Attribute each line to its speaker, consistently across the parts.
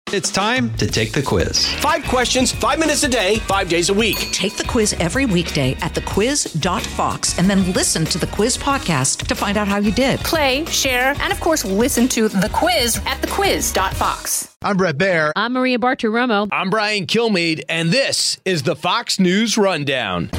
Speaker 1: It's time to take the quiz.
Speaker 2: 5 questions, 5 minutes a day, 5 days a week.
Speaker 3: Take the quiz every weekday at thequiz.fox and then listen to the quiz podcast to find out how you did.
Speaker 4: Play, share, and of course, listen to The Quiz at thequiz.fox.
Speaker 5: I'm Brett Baer.
Speaker 6: I'm Maria Bartiromo.
Speaker 5: I'm Brian Kilmeade, and this is the Fox News Rundown.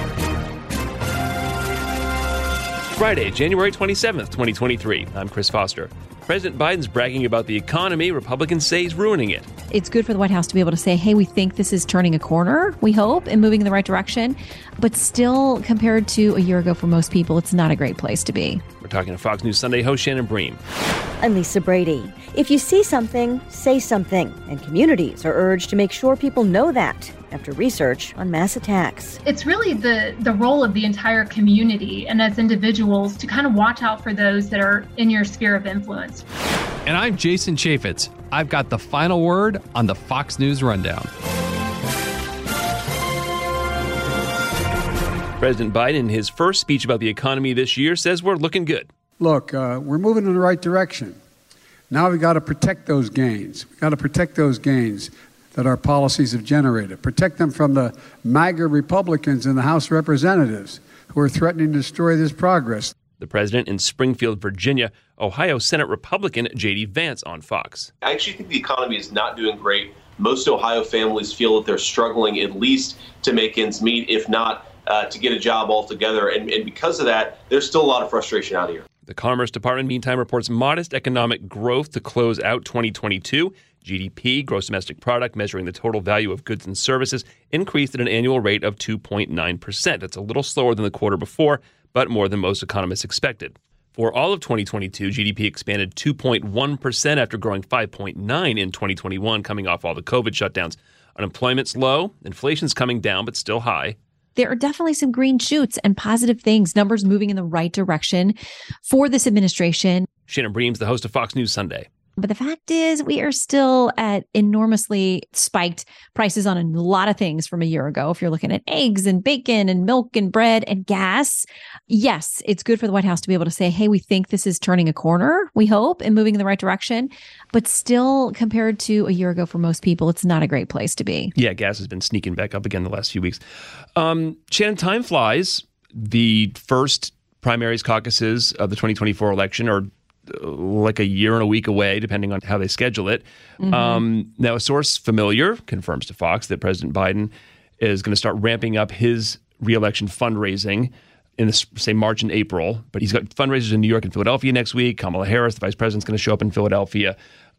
Speaker 7: Friday, January 27th, 2023. I'm Chris Foster. President Biden's bragging about the economy. Republicans say he's ruining it.
Speaker 6: It's good for the White House to be able to say, hey, we think this is turning a corner, we hope, and moving in the right direction. But still, compared to a year ago for most people, it's not a great place to be.
Speaker 7: We're talking to Fox News Sunday host Shannon Bream.
Speaker 8: I'm Lisa Brady. If you see something, say something. And communities are urged to make sure people know that after research on mass attacks.
Speaker 9: It's really the role of the entire community and as individuals to kind of watch out for those that are in your sphere of influence.
Speaker 1: And I'm Jason Chaffetz. I've got the final word on the Fox News Rundown.
Speaker 7: President Biden, in his first speech about the economy this year, says we're looking good.
Speaker 10: Look, we're moving in the right direction. Now we've got to protect those gains. We've got to protect those gains that our policies have generated. Protect them from the MAGA Republicans in the House of Representatives who are threatening to destroy this progress.
Speaker 7: The president in Springfield, Virginia, Ohio Senate Republican J.D. Vance on Fox.
Speaker 11: I actually think the economy is not doing great. Most Ohio families feel that they're struggling at least to make ends meet, if not to get a job altogether. And because of that, there's still a lot of frustration out here.
Speaker 7: The Commerce Department, meantime, reports modest economic growth to close out 2022. GDP, gross domestic product, measuring the total value of goods and services, increased at an annual rate of 2.9%. That's a little slower than the quarter before, but more than most economists expected. For all of 2022, GDP expanded 2.1% after growing 5.9% in 2021, coming off all the COVID shutdowns. Unemployment's low, inflation's coming down, but still high.
Speaker 6: There are definitely some green shoots and positive things, numbers moving in the right direction for this administration.
Speaker 7: Shannon Bream's the host of Fox News Sunday.
Speaker 6: But the fact is, we are still at enormously spiked prices on a lot of things from a year ago. If you're looking at eggs and bacon and milk and bread and gas, yes, it's good for the White House to be able to say, hey, we think this is turning a corner, we hope, and moving in the right direction. But still, compared to a year ago for most people, it's not a great place to be.
Speaker 7: Yeah, gas has been sneaking back up again the last few weeks. Shannon, time flies. The first primaries caucuses of the 2024 election are like a year and a week away, depending on how they schedule it. Mm-hmm. Now, a source familiar confirms to Fox that President Biden is going to start ramping up his reelection fundraising in the, say, March and April. But he's got fundraisers in New York and Philadelphia next week. Kamala Harris, the vice president's going to show up in Philadelphia.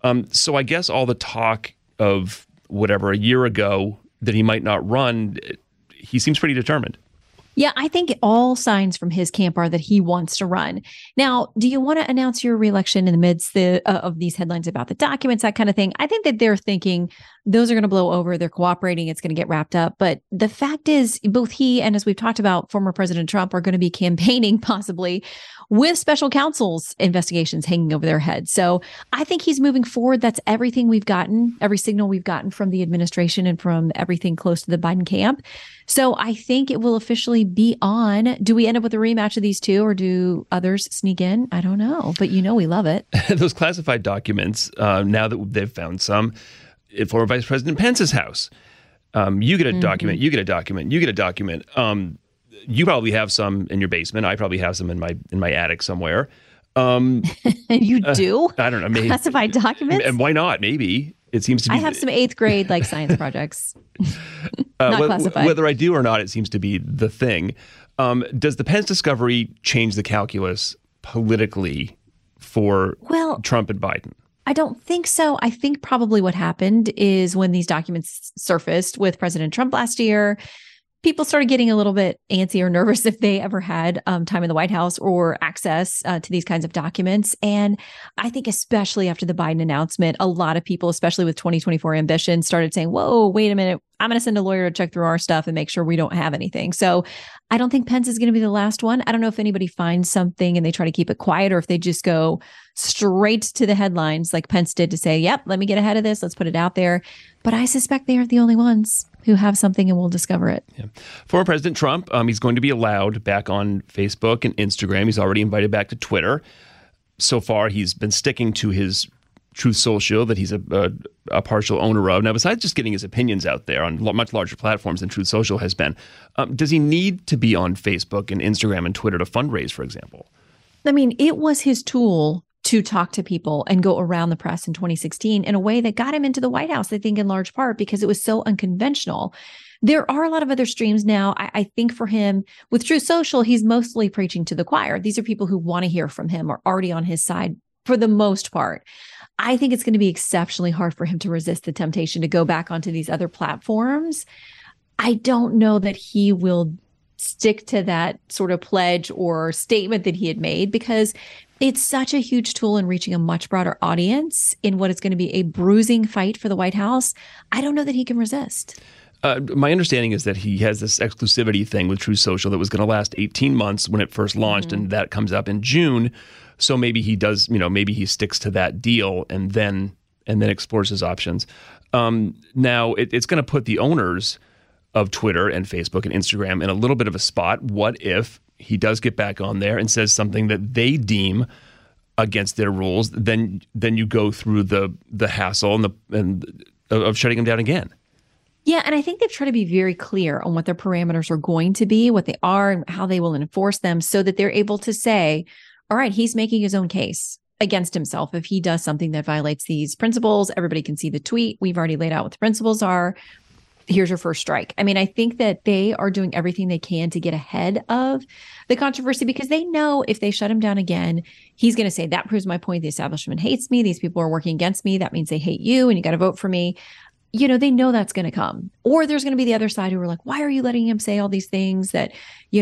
Speaker 7: So I guess all the talk of whatever a year ago that he might not run, he seems pretty determined.
Speaker 6: Yeah, I think all signs from his camp are that he wants to run. Now, do you want to announce your reelection in the midst of these headlines about the documents, that kind of thing? I think that they're thinking those are going to blow over. They're cooperating. It's going to get wrapped up. But the fact is, both he and, as we've talked about, former President Trump are going to be campaigning possibly with special counsel's investigations hanging over their heads. So I think he's moving forward. That's everything we've gotten, every signal we've gotten from the administration and from everything close to the Biden camp. So I think it will officially be on. Do we end up with a rematch of these two, or do others sneak in? I don't know, but we love it.
Speaker 7: Those classified documents, now that they've found some, in former Vice President Pence's house, you get a document, you get a document, you get a document. You probably have some in your basement. I probably have some in my attic somewhere.
Speaker 6: You do?
Speaker 7: I don't know. Maybe
Speaker 6: classified documents.
Speaker 7: And why not? Maybe it seems to be.
Speaker 6: I have some 8th grade science projects. Not classified.
Speaker 7: Whether I do or not, it seems to be the thing. Does the Pence discovery change the calculus politically for Trump and Biden?
Speaker 6: I don't think so. I think probably what happened is when these documents surfaced with President Trump last year, people started getting a little bit antsy or nervous if they ever had time in the White House or access to these kinds of documents. And I think especially after the Biden announcement, a lot of people, especially with 2024 ambition, started saying, whoa, wait a minute. I'm going to send a lawyer to check through our stuff and make sure we don't have anything. So I don't think Pence is going to be the last one. I don't know if anybody finds something and they try to keep it quiet, or if they just go straight to the headlines like Pence did to say, yep, let me get ahead of this. Let's put it out there. But I suspect they aren't the only ones who have something and will discover it.
Speaker 7: Yeah. Former President Trump, he's going to be allowed back on Facebook and Instagram. He's already invited back to Twitter. So far, he's been sticking to his Truth Social that he's a partial owner of. Now, besides just getting his opinions out there on much larger platforms than Truth Social has been, does he need to be on Facebook and Instagram and Twitter to fundraise, for example?
Speaker 6: I mean, it was his tool to talk to people and go around the press in 2016 in a way that got him into the White House, I think, in large part because it was so unconventional. There are a lot of other streams now. I think for him, with Truth Social, he's mostly preaching to the choir. These are people who want to hear from him, are already on his side for the most part. I think it's going to be exceptionally hard for him to resist the temptation to go back onto these other platforms. I don't know that he will stick to that sort of pledge or statement that he had made because it's such a huge tool in reaching a much broader audience in what is going to be a bruising fight for the White House. I don't know that he can resist.
Speaker 7: My understanding is that he has this exclusivity thing with Truth Social that was going to last 18 months when it first launched, and that comes up in June. So maybe he does, maybe he sticks to that deal and then explores his options. Now, it's going to put the owners of Twitter and Facebook and Instagram in a little bit of a spot. What if he does get back on there and says something that they deem against their rules? Then you go through the hassle of shutting him down again.
Speaker 6: Yeah, and I think they've tried to be very clear on what their parameters are going to be, what they are, and how they will enforce them so that they're able to say, all right, he's making his own case against himself. If he does something that violates these principles, everybody can see the tweet. We've already laid out what the principles are. Here's your first strike. I mean, I think that they are doing everything they can to get ahead of the controversy because they know if they shut him down again, he's going to say, that proves my point. The establishment hates me. These people are working against me. That means they hate you and you got to vote for me. They know that's going to come. Or there's going to be the other side who are like, why are you letting him say all these things that,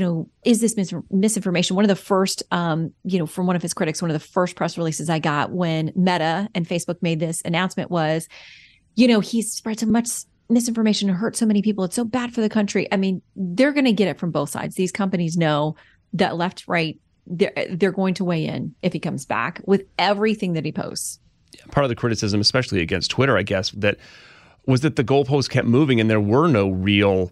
Speaker 6: is this misinformation? One of the first, from one of his critics, one of the first press releases I got when Meta and Facebook made this announcement was, he's spread so much misinformation and hurt so many people. It's so bad for the country. I mean, they're going to get it from both sides. These companies know that left, right, they're going to weigh in if he comes back with everything that he posts.
Speaker 7: Part of the criticism, especially against Twitter, I guess, was that the goalposts kept moving and there were no real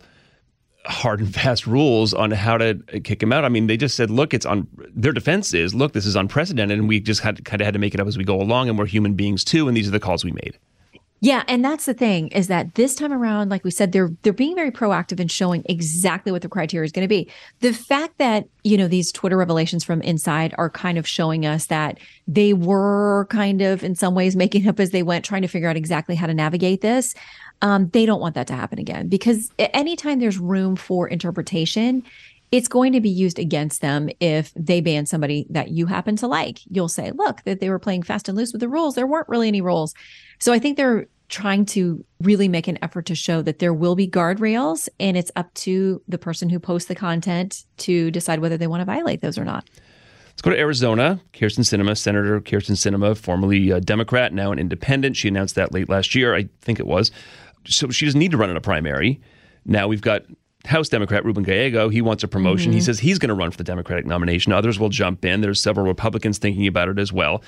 Speaker 7: hard and fast rules on how to kick him out. I mean, they just said, look, their defense is, look, this is unprecedented and we just had to make it up as we go along and we're human beings too. And these are the calls we made.
Speaker 6: Yeah. And that's the thing is that this time around, like we said, they're being very proactive in showing exactly what the criteria is going to be. The fact that, these Twitter revelations from inside are kind of showing us that they were kind of in some ways making up as they went, trying to figure out exactly how to navigate this. They don't want that to happen again because anytime there's room for interpretation, it's going to be used against them if they ban somebody that you happen to like. You'll say, look, that they were playing fast and loose with the rules. There weren't really any rules. So I think they're trying to really make an effort to show that there will be guardrails and it's up to the person who posts the content to decide whether they want to violate those or not.
Speaker 7: Let's go to Arizona. Senator Kyrsten Sinema, formerly a Democrat, now an independent. She announced that late last year, I think it was. So she doesn't need to run in a primary. Now we've got House Democrat Ruben Gallego. He wants a promotion. He says he's going to run for the Democratic nomination. Others will jump in. There's several Republicans thinking about it as well.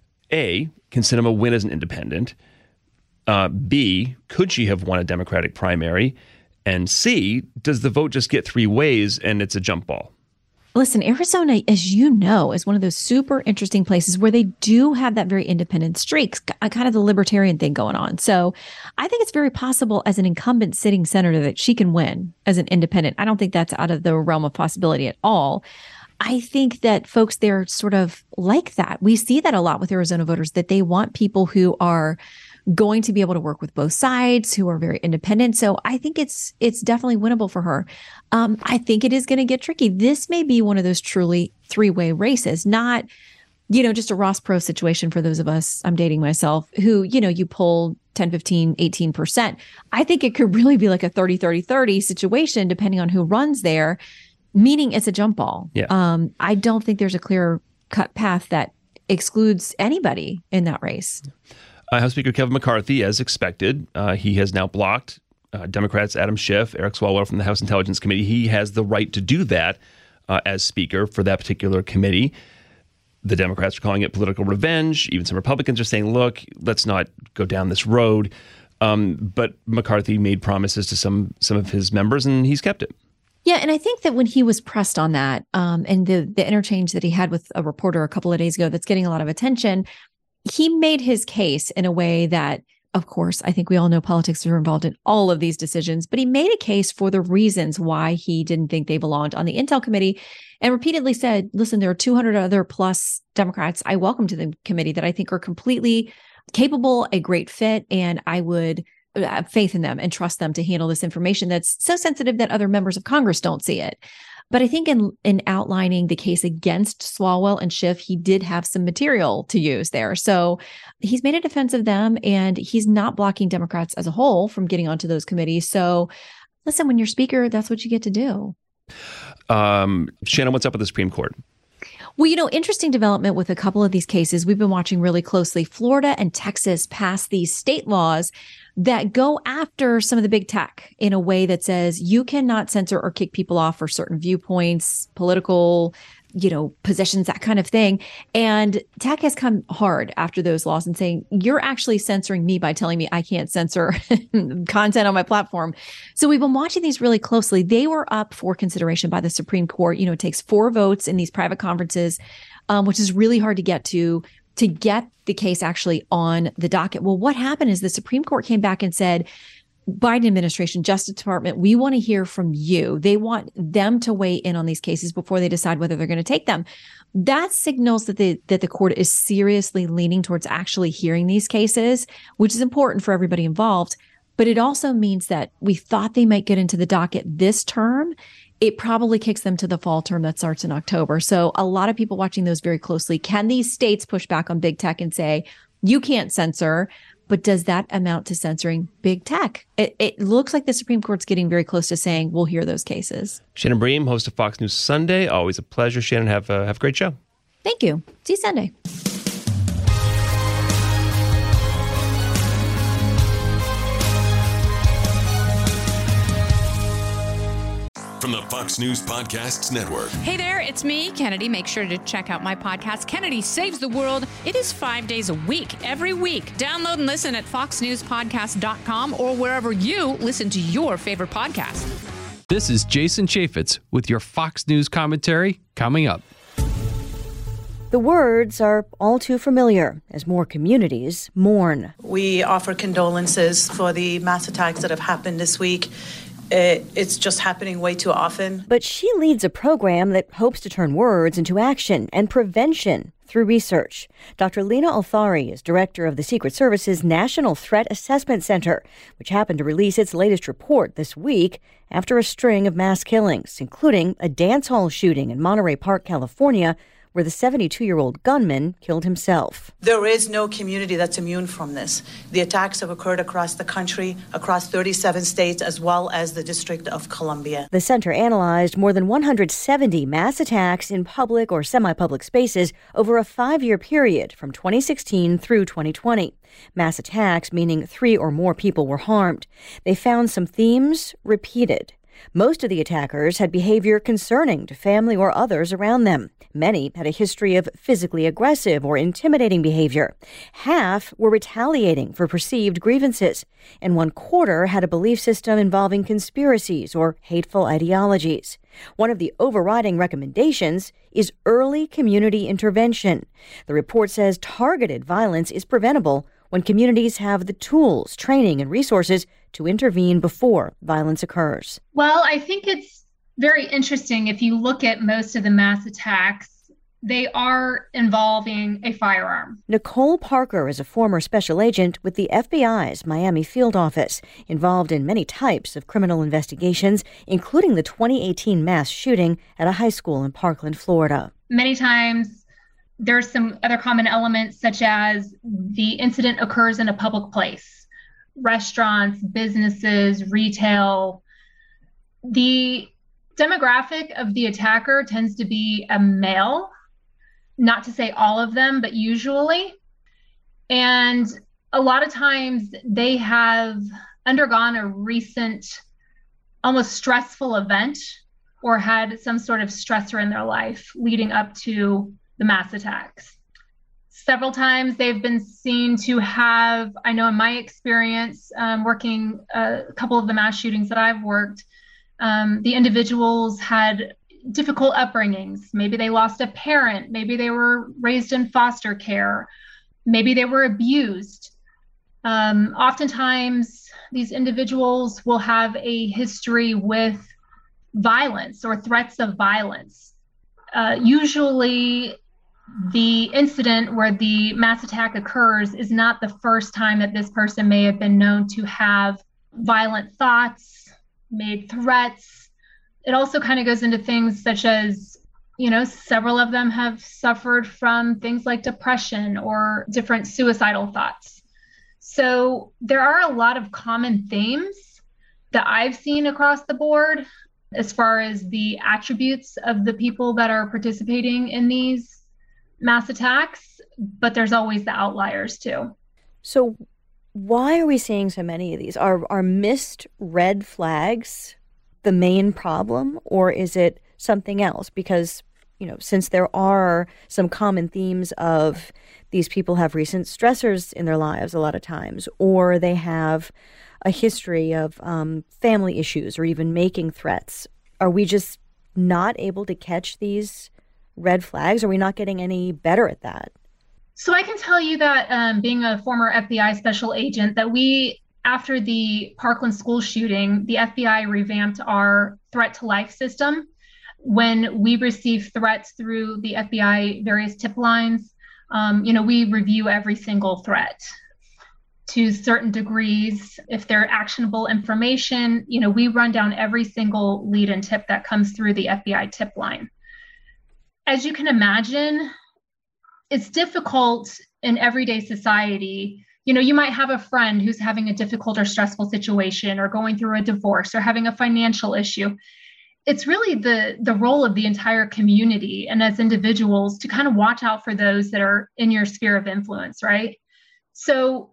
Speaker 7: A, can Sinema win as an independent? B, could she have won a Democratic primary? And C, does the vote just get three ways and it's a jump ball?
Speaker 6: Listen, Arizona, as you know, is one of those super interesting places where they do have that very independent streak, kind of the libertarian thing going on. So I think it's very possible as an incumbent sitting senator that she can win as an independent. I don't think that's out of the realm of possibility at all. I think that folks there sort of like that. We see that a lot with Arizona voters, that they want people who are going to be able to work with both sides, who are very independent. So I think it's definitely winnable for her. I think it is going to get tricky. This may be one of those truly three-way races, not, just a Ross Perot situation for those of us, I'm dating myself, who, you pull 10, 15, 18%. I think it could really be like a 30-30-30 situation, depending on who runs there, meaning it's a jump ball.
Speaker 7: Yeah.
Speaker 6: I don't think there's a clear cut path that excludes anybody in that race.
Speaker 7: House Speaker Kevin McCarthy, as expected, he has now blocked Democrats Adam Schiff, Eric Swalwell from the House Intelligence Committee. He has the right to do that as Speaker for that particular committee. The Democrats are calling it political revenge. Even some Republicans are saying, look, let's not go down this road. But McCarthy made promises to some of his members, and he's kept it.
Speaker 6: Yeah, and I think that when he was pressed on that and the interchange that he had with a reporter a couple of days ago that's getting a lot of attention, he made his case in a way that, of course, I think we all know politics are involved in all of these decisions, but he made a case for the reasons why he didn't think they belonged on the Intel committee and repeatedly said, listen, there are 200 other plus Democrats I welcome to the committee that I think are completely capable, a great fit, and I would have faith in them and trust them to handle this information that's so sensitive that other members of Congress don't see it. But I think in outlining the case against Swalwell and Schiff, he did have some material to use there. So he's made a defense of them, and he's not blocking Democrats as a whole from getting onto those committees. So listen, when you're speaker, that's what you get to do.
Speaker 7: Shannon, what's up with the Supreme Court?
Speaker 6: Well, interesting development with a couple of these cases we've been watching really closely. Florida and Texas passed these state laws that go after some of the big tech in a way that says you cannot censor or kick people off for certain viewpoints, political, positions, that kind of thing. And tech has come hard after those laws and saying, you're actually censoring me by telling me I can't censor content on my platform. So we've been watching these really closely. They were up for consideration by the Supreme Court. It takes 4 votes in these private conferences, which is really hard to get to get the case actually on the docket. Well, what happened is the Supreme Court came back and said, Biden administration, Justice Department, we want to hear from you. They want them to weigh in on these cases before they decide whether they're going to take them. That signals that the court is seriously leaning towards actually hearing these cases, which is important for everybody involved. But it also means that we thought they might get into the docket this term. It probably kicks them to the fall term that starts in October. So a lot of people watching those very closely. Can these states push back on big tech and say, you can't censor? But does that amount to censoring big tech? It looks like the Supreme Court's getting very close to saying we'll hear those cases.
Speaker 7: Shannon Bream, host of Fox News Sunday. Always a pleasure. Shannon, have a great show.
Speaker 6: Thank you. See you Sunday.
Speaker 12: From the Fox News Podcasts Network.
Speaker 4: Hey there, it's me, Kennedy. Make sure to check out my podcast, Kennedy Saves the World. It is 5 days a week, every week. Download and listen at foxnewspodcast.com or wherever you listen to your favorite podcast.
Speaker 1: This is Jason Chaffetz with your Fox News commentary coming up.
Speaker 8: The words are all too familiar as more communities mourn.
Speaker 13: We offer condolences for the mass attacks that have happened this week. It's just happening way too often.
Speaker 8: But she leads a program that hopes to turn words into action and prevention through research. Dr. Lena Althari is director of the Secret Service's National Threat Assessment Center, which happened to release its latest report this week after a string of mass killings, including a dance hall shooting in Monterey Park, California, where the 72-year-old gunman killed himself.
Speaker 13: There is no community that's immune from this. The attacks have occurred across the country, across 37 states, as well as the District of Columbia.
Speaker 8: The center analyzed more than 170 mass attacks in public or semi-public spaces over a 5-year period from 2016 through 2020. Mass attacks meaning 3 or more people were harmed. They found some themes repeated. Most of the attackers had behavior concerning to family or others around them. Many had a history of physically aggressive or intimidating behavior. Half were retaliating for perceived grievances, and 1/4 had a belief system involving conspiracies or hateful ideologies. One of the overriding recommendations is early community intervention. The report says targeted violence is preventable when communities have the tools, training, and resources to intervene before violence occurs.
Speaker 9: Well, I think it's very interesting. If you look at most of the mass attacks, they are involving a firearm.
Speaker 8: Nicole Parker is a former special agent with the FBI's Miami field office, involved in many types of criminal investigations, including the 2018 mass shooting at a high school in Parkland, Florida.
Speaker 9: Many times, there's some other common elements, such as the incident occurs in a public place, restaurants, businesses, retail. The demographic of the attacker tends to be a male, not to say all of them, but usually. And a lot of times they have undergone a recent, almost stressful event or had some sort of stressor in their life leading up to the mass attacks. Several times they've been seen to have, I know in my experience, working a couple of the mass shootings that I've worked, the individuals had difficult upbringings. Maybe they lost a parent. Maybe they were raised in foster care. maybe they were abused. Oftentimes, these individuals will have a history with violence or threats of violence. Usually, the incident where the mass attack occurs is not the first time that this person may have been known to have violent thoughts, made threats. It also kind of goes into things such as, several of them have suffered from things like depression or different suicidal thoughts. So there are a lot of common themes that I've seen across the board as far as the attributes of the people that are participating in these mass attacks, but there's always the outliers too.
Speaker 8: So why are we seeing so many of these? Are missed red flags the main problem, or is it something else? Because, since there are some common themes of these people have recent stressors in their lives a lot of times, or they have a history of family issues or even making threats, are we just not able to catch these red flags? Are we not getting any better at that?
Speaker 9: So I can tell you that being a former FBI special agent, that after the Parkland school shooting, the FBI revamped our threat to life system. When we receive threats through the FBI various tip lines, we review every single threat to certain degrees. If they're actionable information, we run down every single lead and tip that comes through the FBI tip line. As you can imagine, it's difficult in everyday society. You might have a friend who's having a difficult or stressful situation or going through a divorce or having a financial issue. It's really the role of the entire community and as individuals to kind of watch out for those that are in your sphere of influence, right? So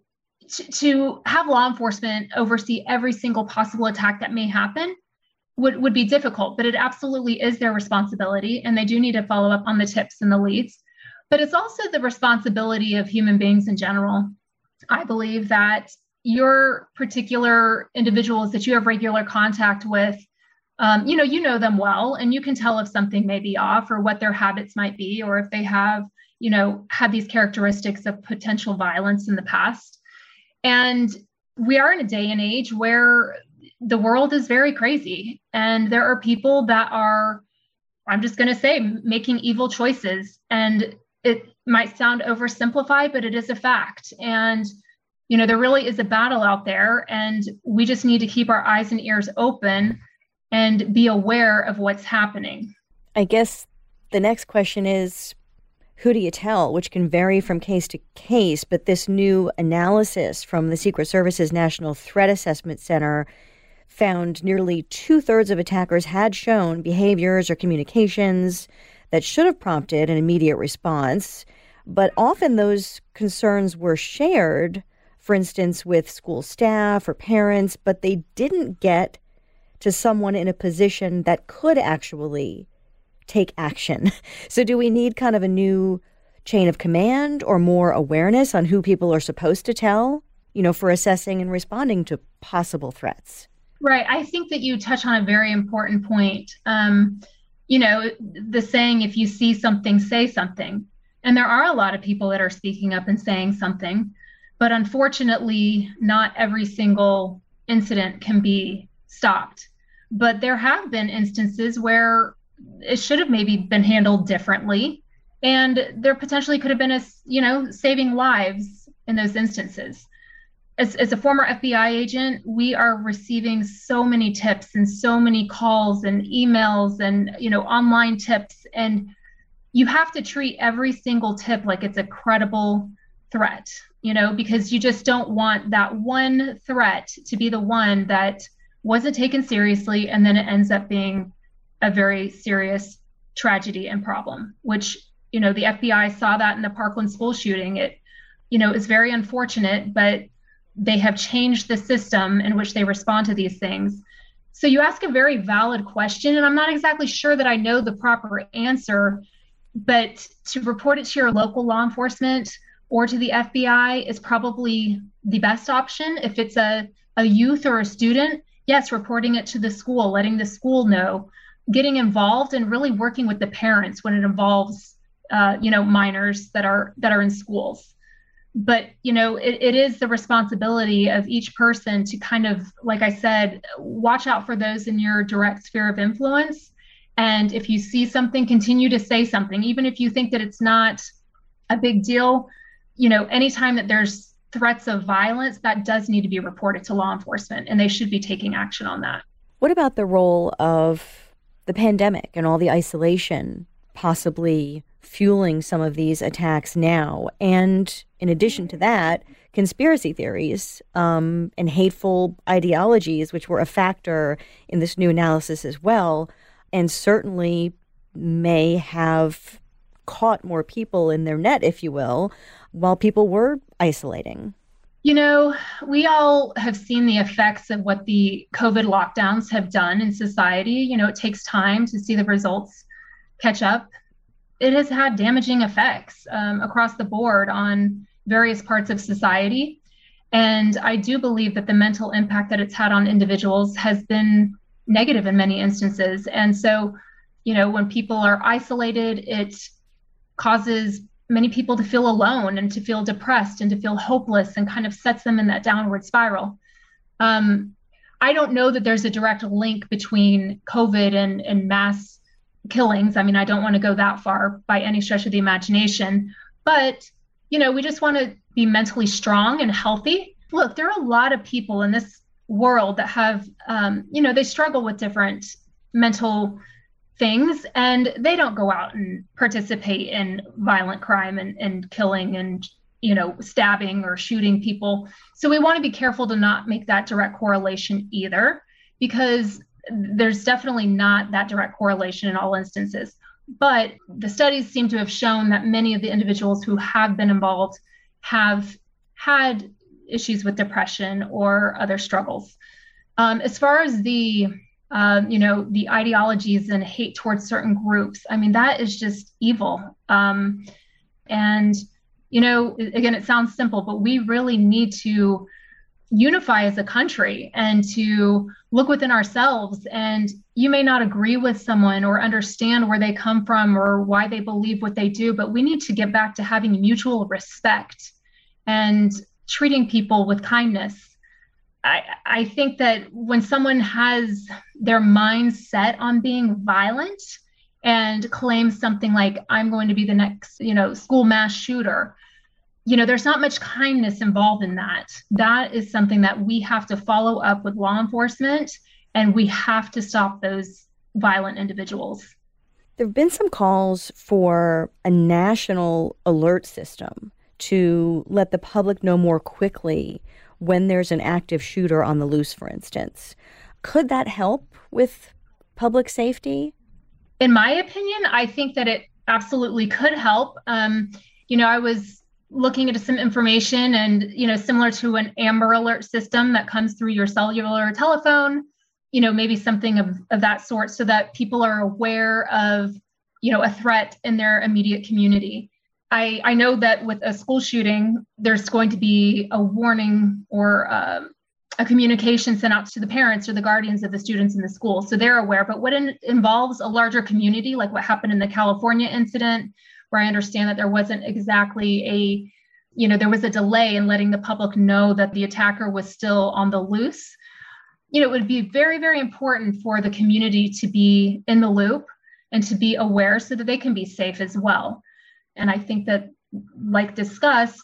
Speaker 9: to have law enforcement oversee every single possible attack that may happen would be difficult, but it absolutely is their responsibility, and they do need to follow up on the tips and the leads. But it's also the responsibility of human beings in general. I believe that your particular individuals that you have regular contact with, you know them well, and you can tell if something may be off or what their habits might be, or if they have, had these characteristics of potential violence in the past. And we are in a day and age where the world is very crazy, and there are people that are, I'm just going to say, making evil choices. And it might sound oversimplified, but it is a fact. And, there really is a battle out there, and we just need to keep our eyes and ears open and be aware of what's happening.
Speaker 8: I guess the next question is, who do you tell? Which can vary from case to case, but this new analysis from the Secret Service's National Threat Assessment Center found nearly 2/3 of attackers had shown behaviors or communications that should have prompted an immediate response. But often those concerns were shared, for instance, with school staff or parents, but they didn't get to someone in a position that could actually take action. So do we need kind of a new chain of command or more awareness on who people are supposed to tell, for assessing and responding to possible threats?
Speaker 9: Right. I think that you touch on a very important point. The saying, if you see something, say something. And there are a lot of people that are speaking up and saying something, but unfortunately, not every single incident can be stopped. But there have been instances where it should have maybe been handled differently, and there potentially could have been saving lives in those instances. As a former FBI agent, we are receiving so many tips and so many calls and emails and, online tips. And you have to treat every single tip like it's a credible threat, because you just don't want that one threat to be the one that wasn't taken seriously. And then it ends up being a very serious tragedy and problem, which, the FBI saw that in the Parkland school shooting. It, is very unfortunate, but they have changed the system in which they respond to these things. So you ask a very valid question, and I'm not exactly sure that I know the proper answer, but to report it to your local law enforcement or to the FBI is probably the best option. If it's a youth or a student, yes, reporting it to the school, letting the school know, getting involved and really working with the parents when it involves, minors that are in schools. But, it is the responsibility of each person to kind of, like I said, watch out for those in your direct sphere of influence. And if you see something, continue to say something, even if you think that it's not a big deal. Anytime that there's threats of violence, that does need to be reported to law enforcement, and they should be taking action on that.
Speaker 8: What about the role of the pandemic and all the isolation possibly fueling some of these attacks now? And in addition to that, conspiracy theories and hateful ideologies, which were a factor in this new analysis as well, and certainly may have caught more people in their net, if you will, while people were isolating.
Speaker 9: We all have seen the effects of what the COVID lockdowns have done in society. It takes time to see the results catch up. It has had damaging effects across the board on various parts of society. And I do believe that the mental impact that it's had on individuals has been negative in many instances. And so, when people are isolated, it causes many people to feel alone and to feel depressed and to feel hopeless, and kind of sets them in that downward spiral. I don't know that there's a direct link between COVID and mass killings. I mean, I don't want to go that far by any stretch of the imagination, but, we just want to be mentally strong and healthy. Look, there are a lot of people in this world that have, they struggle with different mental things, and they don't go out and participate in violent crime and killing and, stabbing or shooting people. So we want to be careful to not make that direct correlation either, because there's definitely not that direct correlation in all instances. But the studies seem to have shown that many of the individuals who have been involved have had issues with depression or other struggles. As far as the ideologies and hate towards certain groups, I mean, that is just evil. And, again, it sounds simple, but we really need to unify as a country and to look within ourselves. And you may not agree with someone or understand where they come from or why they believe what they do, but we need to get back to having mutual respect and treating people with kindness. I think that when someone has their mind set on being violent and claims something like, I'm going to be the next, school mass shooter, there's not much kindness involved in that. That is something that we have to follow up with law enforcement, and we have to stop those violent individuals.
Speaker 8: There have been some calls for a national alert system to let the public know more quickly when there's an active shooter on the loose, for instance. Could that help with public safety?
Speaker 9: In my opinion, I think that it absolutely could help. I was looking at some information and, similar to an Amber Alert system that comes through your cellular telephone, maybe something of that sort, so that people are aware of, a threat in their immediate community. I know that with a school shooting, there's going to be a warning or a communication sent out to the parents or the guardians of the students in the school, so they're aware. But when it involves a larger community, like what happened in the California incident, where I understand that there wasn't exactly there was a delay in letting the public know that the attacker was still on the loose, it would be very, very important for the community to be in the loop and to be aware so that they can be safe as well. And I think that, like discussed,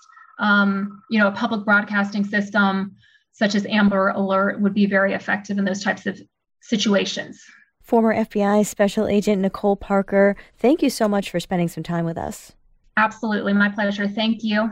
Speaker 9: a public broadcasting system such as Amber Alert would be very effective in those types of situations.
Speaker 8: Former FBI Special Agent Nicole Parker, thank you so much for spending some time with us.
Speaker 9: Absolutely. My pleasure. Thank you.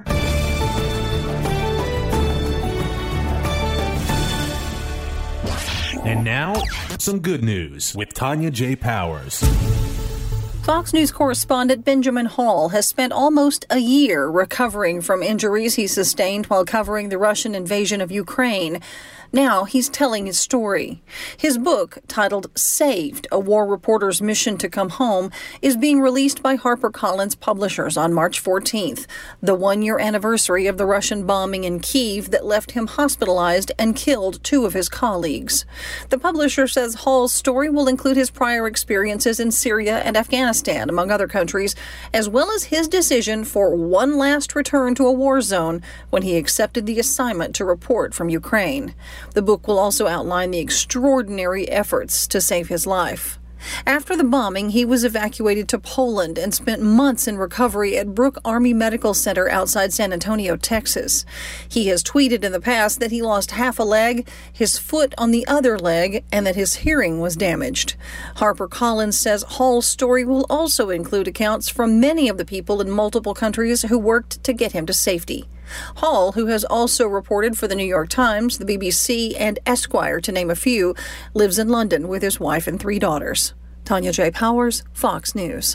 Speaker 14: And now, some good news with Tanya J. Powers.
Speaker 15: Fox News correspondent Benjamin Hall has spent almost a year recovering from injuries he sustained while covering the Russian invasion of Ukraine. Now he's telling his story. His book, titled Saved, A War Reporter's Mission to Come Home, is being released by HarperCollins Publishers on March 14th, the one-year anniversary of the Russian bombing in Kyiv that left him hospitalized and killed 2 of his colleagues. The publisher says Hall's story will include his prior experiences in Syria and Afghanistan, among other countries, as well as his decision for one last return to a war zone when he accepted the assignment to report from Ukraine. The book will also outline the extraordinary efforts to save his life. After the bombing, he was evacuated to Poland and spent months in recovery at Brooke Army Medical Center outside San Antonio, Texas. He has tweeted in the past that he lost half a leg, his foot on the other leg, and that his hearing was damaged. HarperCollins says Hall's story will also include accounts from many of the people in multiple countries who worked to get him to safety. Hall, who has also reported for the New York Times, the BBC, and Esquire, to name a few, lives in London with his wife and 3 daughters. Tanya J. Powers, Fox News.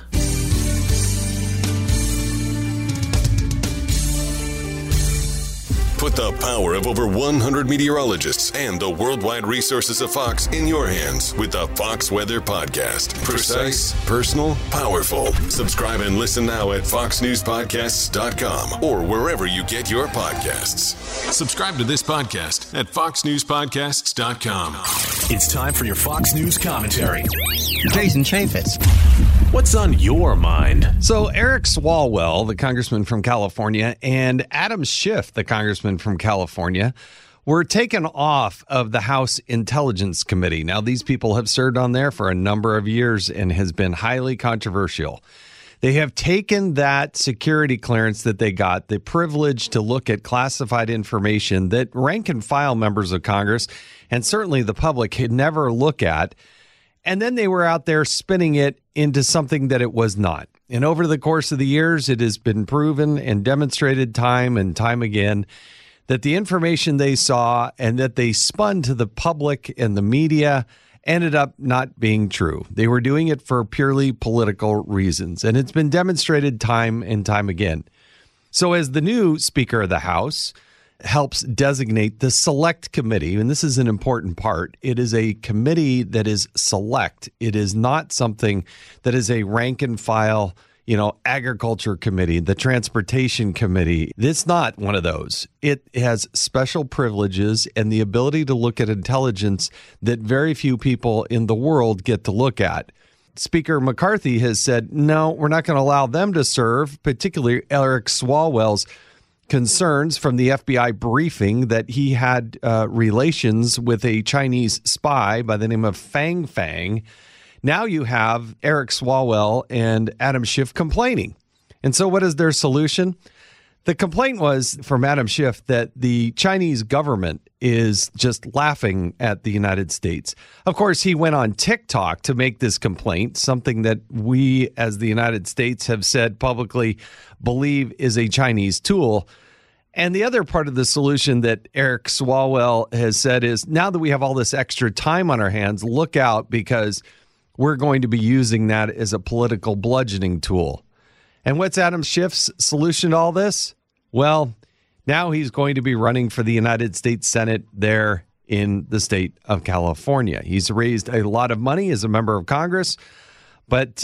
Speaker 12: Put the power of over 100 meteorologists and the worldwide resources of Fox in your hands with the Fox Weather Podcast. Precise, personal, powerful. Subscribe and listen now at foxnewspodcasts.com or wherever you get your podcasts. Subscribe to this podcast at foxnewspodcasts.com.
Speaker 14: It's time for your Fox News commentary.
Speaker 16: Jason Chaffetz.
Speaker 14: What's on your mind?
Speaker 1: So Eric Swalwell, the congressman from California, and Adam Schiff, the congressman from California, were taken off of the House Intelligence Committee. Now, these people have served on there for a number of years and has been highly controversial. They have taken that security clearance that they got, the privilege to look at classified information that rank and file members of Congress and certainly the public could never look at. And then they were out there spinning it into something that it was not. And over the course of the years, it has been proven and demonstrated time and time again that the information they saw and that they spun to the public and the media ended up not being true. They were doing it for purely political reasons. And it's been demonstrated time and time again. So as the new Speaker of the House helps designate the Select Committee, and this is an important part. It is a committee that is select. It is not something that is a rank and file, agriculture committee, the transportation committee. It's not one of those. It has special privileges and the ability to look at intelligence that very few people in the world get to look at. Speaker McCarthy has said, no, we're not going to allow them to serve, particularly Eric Swalwell's concerns from the FBI briefing that he had relations with a Chinese spy by the name of Fang Fang. Now you have Eric Swalwell and Adam Schiff complaining. And so what is their solution? The complaint was from Adam Schiff that the Chinese government is just laughing at the United States. Of course, he went on TikTok to make this complaint, something that we as the United States have said publicly believe is a Chinese tool. And the other part of the solution that Eric Swalwell has said is now that we have all this extra time on our hands, look out because we're going to be using that as a political bludgeoning tool. And what's Adam Schiff's solution to all this? Well, now he's going to be running for the United States Senate there in the state of California. He's raised a lot of money as a member of Congress, but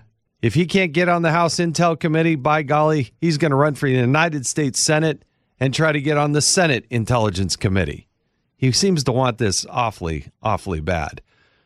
Speaker 1: if he can't get on the House Intel Committee, by golly, he's going to run for the United States Senate and try to get on the Senate Intelligence Committee. He seems to want this awfully, awfully bad.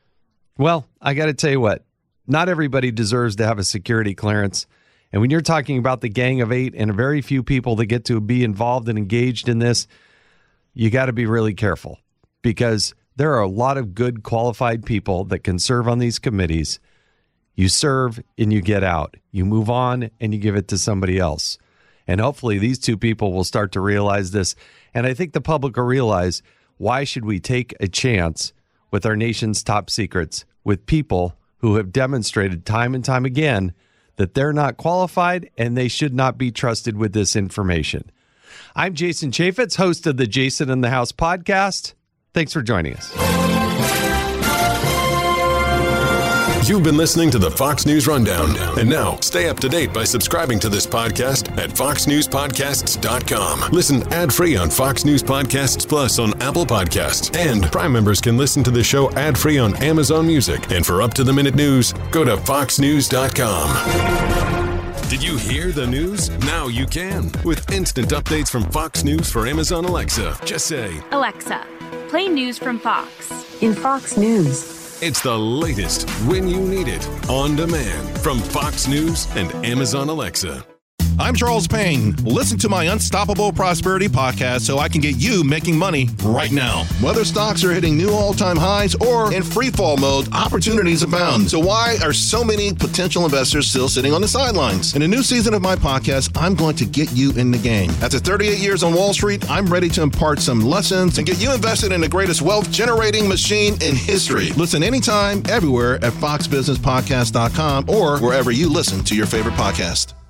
Speaker 1: Well, I got to tell you what, not everybody deserves to have a security clearance. And when you're talking about the Gang of Eight and very few people that get to be involved and engaged in this, you got to be really careful because there are a lot of good qualified people that can serve on these committees. You serve and you get out. You move on and you give it to somebody else. And hopefully these two people will start to realize this. And I think the public will realize, why should we take a chance with our nation's top secrets with people who have demonstrated time and time again that they're not qualified and they should not be trusted with this information. I'm Jason Chaffetz, host of the Jason in the House podcast. Thanks for joining us.
Speaker 12: You've been listening to the Fox News Rundown. And now, stay up to date by subscribing to this podcast at foxnewspodcasts.com. Listen ad-free on Fox News Podcasts Plus on Apple Podcasts. And Prime members can listen to the show ad-free on Amazon Music. And for up-to-the-minute news, go to foxnews.com. Did you hear the news? Now you can. With instant updates from Fox News for Amazon Alexa. Just say,
Speaker 17: Alexa, play news from Fox.
Speaker 18: In Fox News.
Speaker 12: It's the latest when you need it, on demand, from Fox News and Amazon Alexa.
Speaker 19: I'm Charles Payne. Listen to my Unstoppable Prosperity podcast so I can get you making money right now. Whether stocks are hitting new all-time highs or in free fall mode, opportunities abound. So why are so many potential investors still sitting on the sidelines? In a new season of my podcast, I'm going to get you in the game. After 38 years on Wall Street, I'm ready to impart some lessons and get you invested in the greatest wealth-generating machine in history. Listen anytime, everywhere at foxbusinesspodcast.com or wherever you listen to your favorite podcast.